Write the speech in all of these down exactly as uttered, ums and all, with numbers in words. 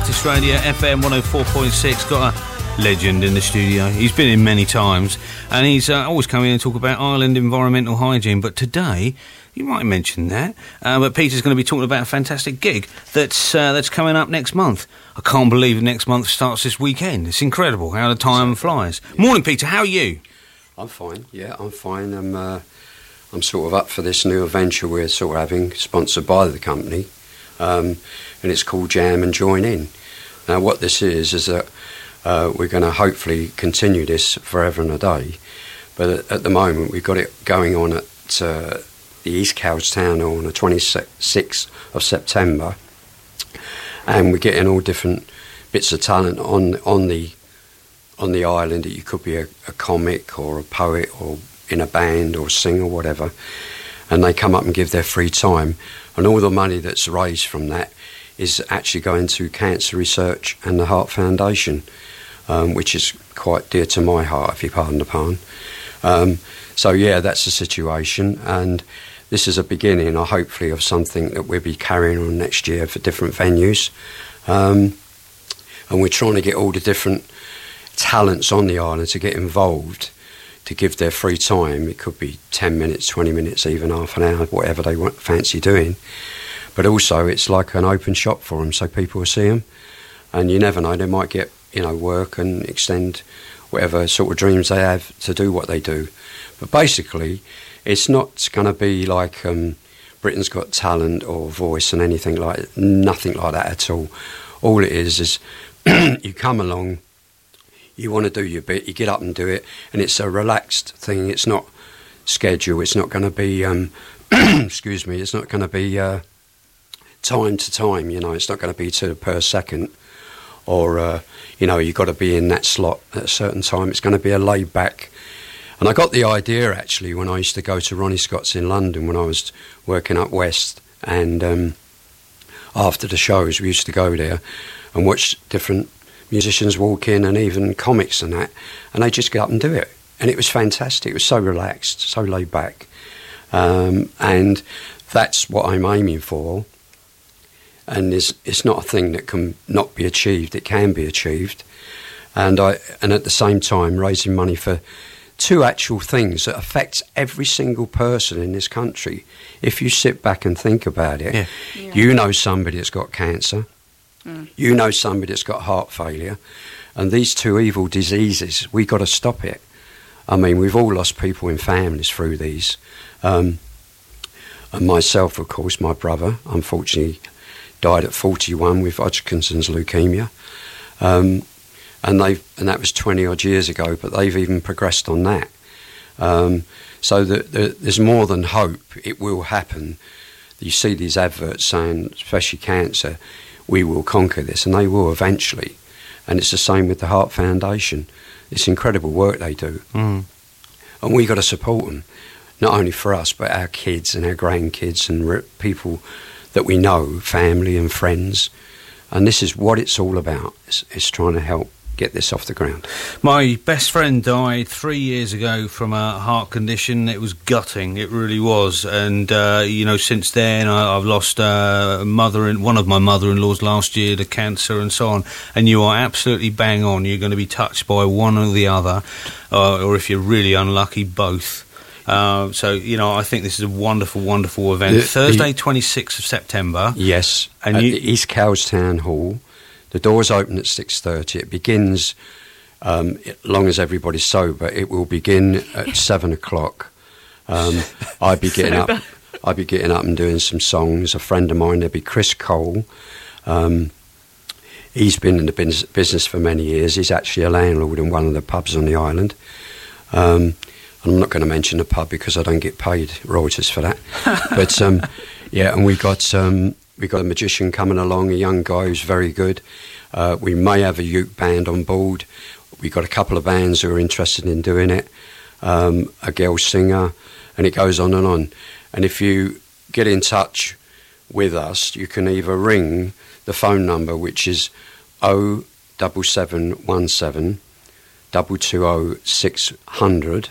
Actis Radio, F M one oh four point six. Got a legend in the studio. He's been in many times, and he's uh, always coming in and talk about Ireland environmental hygiene. But today, you might mention that, uh, but Peter's going to be talking about a fantastic gig that's uh, that's coming up next month. I can't believe next month starts this weekend. It's incredible how the time flies. Morning, Peter. How are you? I'm fine. Yeah, I'm fine. I'm uh, I'm sort of up for this new adventure we're sort of having, sponsored by the company, um, and it's called Jam and Join In. Now, what this is is that uh, we're going to hopefully continue this forever and a day, but at, at the moment we've got it going on at uh, the East Cowes Town Hall on the twenty-sixth of September, and we're getting all different bits of talent on on the on the island. That you could be a, a comic or a poet or in a band or sing or whatever, and they come up and give their free time, and all the money that's raised from that is actually going to cancer research and the Heart Foundation, um, which is quite dear to my heart, if you pardon the pun. Um, so yeah, that's the situation, and this is a beginning, uh, hopefully, of something that we'll be carrying on next year for different venues, um, and we're trying to get all the different talents on the island to get involved, to give their free time. It could be ten minutes, twenty minutes, even half an hour, whatever they want, fancy doing. But also, it's like an open shop for them, so people will see them. And you never know, they might get, you know, work and extend whatever sort of dreams they have to do what they do. But basically, it's not going to be like um, Britain's Got Talent or Voice and anything like nothing like that at all. All it is is you come along, you want to do your bit, you get up and do it, and it's a relaxed thing. It's not schedule. It's not going to be, um, excuse me, it's not going to be uh, time to time, you know. It's not going to be to per second or, uh, you know, you've got to be in that slot at a certain time. It's going to be a laid back. And I got the idea, actually, when I used to go to Ronnie Scott's in London when I was working up west, and um, after the shows we used to go there and watch different musicians walk in, and even comics and that, and they just get up and do it, and it was fantastic. It was so relaxed, so laid back, um, and that's what I'm aiming for. And it's, it's not a thing that can not be achieved. It can be achieved, and I and at the same time raising money for two actual things that affects every single person in this country. If you sit back and think about it, yeah. Yeah. You know somebody that's got cancer. Mm. You know somebody that's got heart failure, and these two evil diseases, we got to stop it. I mean, we've all lost people in families through these, um, and myself, of course, my brother, unfortunately, died at forty-one with Hodgkin's leukemia, um, and they and that was twenty odd years ago. But they've even progressed on that, um, so that the, there's more than hope. It will happen. You see these adverts saying, especially cancer, we will conquer this, and they will eventually. And it's the same with the Heart Foundation. It's incredible work they do. Mm. And we've got to support them, not only for us, but our kids and our grandkids and re- people that we know, family and friends. And this is what it's all about. It's, it's trying to help get this off the ground. My best friend died three years ago from a heart condition. It was gutting, it really was. And uh, you know, since then I, I've lost uh, mother in one of my mother-in-laws last year to cancer and so on. And you are absolutely bang on. You're going to be touched by one or the other, uh, or if you're really unlucky, both. Uh, so you know, I think this is a wonderful, wonderful event. The, Thursday, twenty-sixth of September. Yes, and at you, the East Cowes Town Hall. The doors open at six thirty. It begins, um, as long as everybody's sober, it will begin at seven o'clock. Um, I'd be getting up. I'd be getting up and doing some songs. A friend of mine, there'd be Chris Cole. Um, he's been in the business for many years. He's actually a landlord in one of the pubs on the island. Um, I'm not going to mention the pub because I don't get paid royalties for that. But um, yeah, and we got. Um, We've got a magician coming along, a young guy who's very good. Uh, we may have a uke band on board. We've got a couple of bands who are interested in doing it, um, a girl singer, and it goes on and on. And if you get in touch with us, you can either ring the phone number, which is oh seven seven one seven, two two oh, six hundred,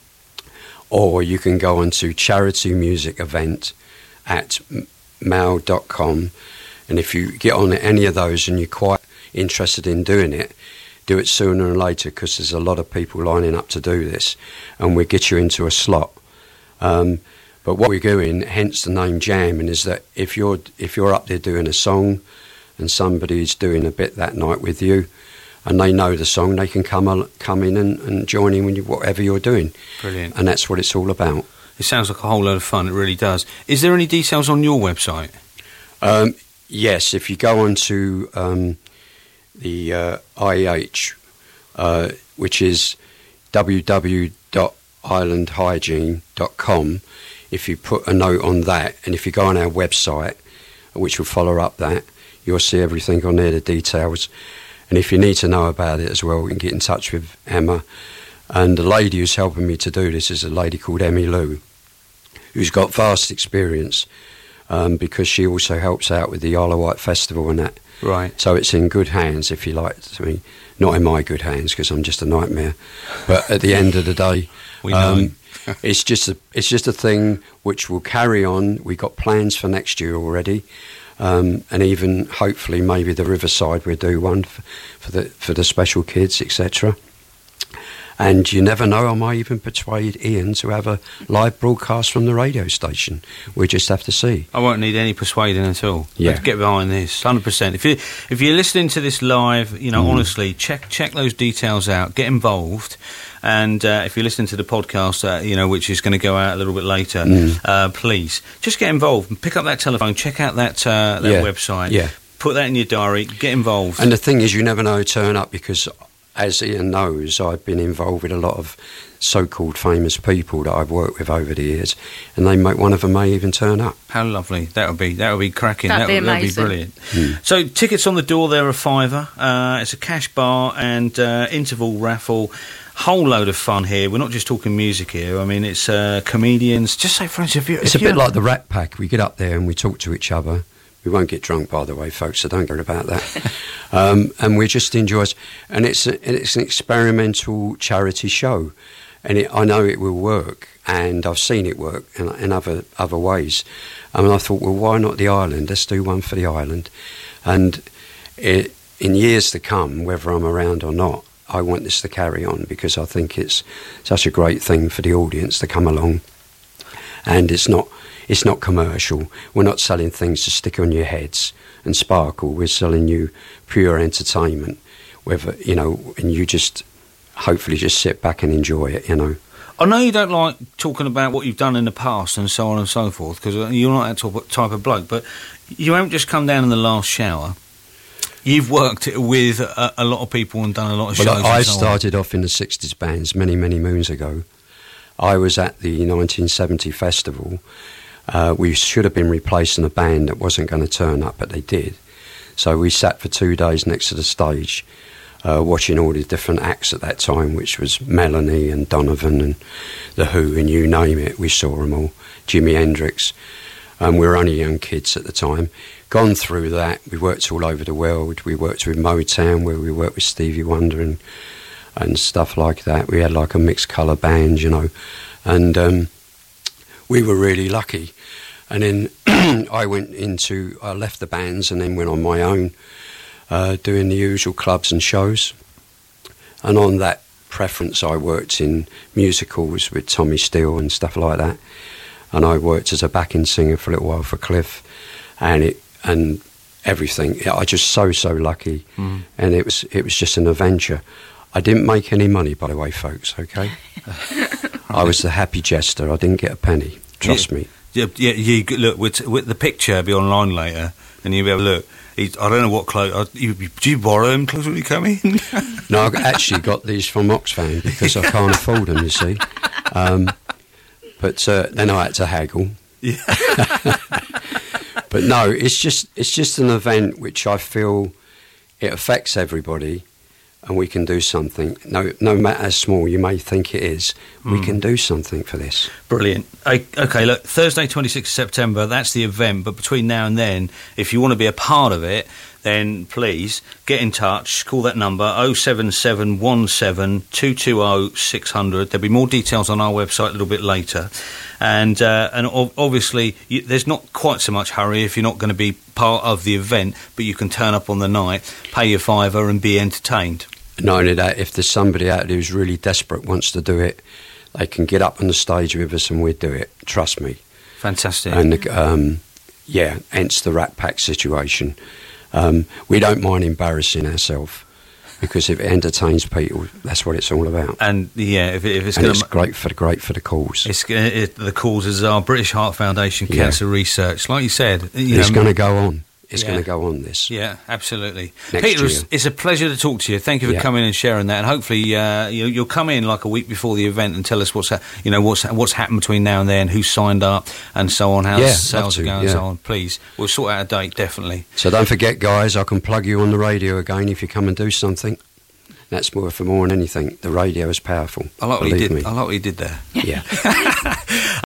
or you can go on to Charity Music Event at mail dot com, and And if you get on any of those and you're quite interested in doing it, do it sooner than later, because there's a lot of people lining up to do this, and we get you into a slot. Um, but what we're doing, hence the name Jamming, is that if you're if you're up there doing a song and somebody's doing a bit that night with you, and they know the song, they can come al- come in and, and join in with you, whatever you're doing. Brilliant. And that's what it's all about. It sounds like a whole load of fun. It really does. Is there any details on your website? Um, yes, if you go on to um, the uh, I E H, uh, which is w w w dot island hygiene dot com, if you put a note on that, and if you go on our website, which will follow up that, you'll see everything on there, the details. And if you need to know about it as well, we can get in touch with Emma. And the lady who's helping me to do this is a lady called Emmy Lou, who's got vast experience, um, because she also helps out with the Isle of Wight Festival and that. Right. So it's in good hands, if you like. I mean, not in my good hands, because I'm just a nightmare. But at the end of the day, we know. Um, it's just a it's just a thing which will carry on. We've got plans for next year already, um, and even hopefully maybe the Riverside we'll do one for, for the for the special kids, et cetera. And you never know, I might even persuade Ian to have a live broadcast from the radio station. We just have to see. I won't need any persuading at all. Yeah. Let's get behind this, one hundred percent. If you if you're listening to this live, you know, mm. honestly, check check those details out. Get involved. And uh, if you're listening to the podcast, uh, you know, which is going to go out a little bit later, mm. uh, please just get involved and pick up that telephone. Check out that uh, that yeah. website. Yeah. Put that in your diary. Get involved. And the thing is, you never know who turn up, because, as Ian knows, I've been involved with a lot of so-called famous people that I've worked with over the years, and they might, one of them may even turn up. How lovely. That would be that would be cracking. That'd that be would, amazing. That'd be brilliant. Mm. So tickets on the door, they're a fiver. Uh, it's a cash bar and uh, interval raffle. Whole load of fun here. We're not just talking music here. I mean, it's uh, comedians. Just say, for instance, if you... It's if a bit you're... like the Rat Pack. We get up there and we talk to each other. We won't get drunk, by the way, folks, so don't worry about that. um, and we just enjoy it. And it's, a, it's an experimental charity show. And it, I know it will work, and I've seen it work in, in other other ways. And I thought, well, why not the island? Let's do one for the island. And it, in years to come, whether I'm around or not, I want this to carry on, because I think it's such a great thing for the audience to come along. And it's not it's not commercial. We're not selling things to stick on your heads and sparkle. We're selling you pure entertainment, whether, you know, and you just hopefully just sit back and enjoy it, you know. I know you don't like talking about what you've done in the past and so on and so forth, because you're not that type of bloke, but you haven't just come down in the last shower. You've worked with a, a lot of people and done a lot of shows. Well, I and so started on. off in the sixties bands many, many moons ago. I was at the nineteen seventy festival. Uh, we should have been replacing a band that wasn't going to turn up, but they did. So we sat for two days next to the stage, uh, watching all the different acts at that time, which was Melanie and Donovan and The Who and you name it. We saw them all. Jimi Hendrix. Um, we were only young kids at the time. Gone through that. We worked all over the world. We worked with Motown, where we worked with Stevie Wonder and and stuff like that. We had like a mixed colour band, you know, and um, we were really lucky. And then I went into, I left the bands and then went on my own, uh, doing the usual clubs and shows. And on that preference, I worked in musicals with Tommy Steele and stuff like that. And I worked as a backing singer for a little while for Cliff, and it and everything. I just so so lucky, mm. and it was it was just an adventure. I didn't make any money, by the way, folks. Okay, I was the happy jester. I didn't get a penny. Trust yeah, me. Yeah, yeah. You look with, with the picture. It'll be online later, and you'll be able to look. He's, I don't know what clothes. You, do you borrow them clothes when you come in? No, I actually got these from Oxfam because I can't afford them. You see. Um, But uh, then I had to haggle. Yeah. But no, it's just it's just an event which I feel it affects everybody, and we can do something. No, no matter how small you may think it is, we mm. can do something for this. Brilliant. Okay, look, Thursday, twenty-sixth of September, that's the event. But between now and then, if you want to be a part of it, then please get in touch. Call that number, oh seven seven one seven two two oh six hundred. There'll be more details on our website a little bit later. and uh, and ov- obviously you, there's not quite so much hurry if you're not going to be part of the event, but you can turn up on the night, pay your fiver, and be entertained. Not only that, if there's somebody out there who's really desperate, wants to do it, they can get up on the stage with us and we'd do it. Trust me. Fantastic. And um, yeah, hence the Rat Pack situation. Um, we don't mind embarrassing ourselves, because if it entertains people, that's what it's all about. And yeah, if, it, if it's and going it's to great for the great for the cause. It's it, the causes are British Heart Foundation Yeah. Cancer Research, like you said. You It's know, going to go on. It's Yeah. going to go on. This. Yeah, absolutely. Next Peter, it's, year. it's a pleasure to talk to you. Thank you for Yeah. coming and sharing that. And hopefully, uh, you, you'll come in like a week before the event and tell us what's ha- you know what's what's happened between now and then, who signed up, and so on, how Yeah, sales love are to, going, and yeah. so on. Please, we'll sort out a date definitely. So don't forget, guys. I can plug you on the radio again if you come and do something. That's more for more than anything. The radio is powerful. I like what you Believe did. me. I like what you did there. Yeah.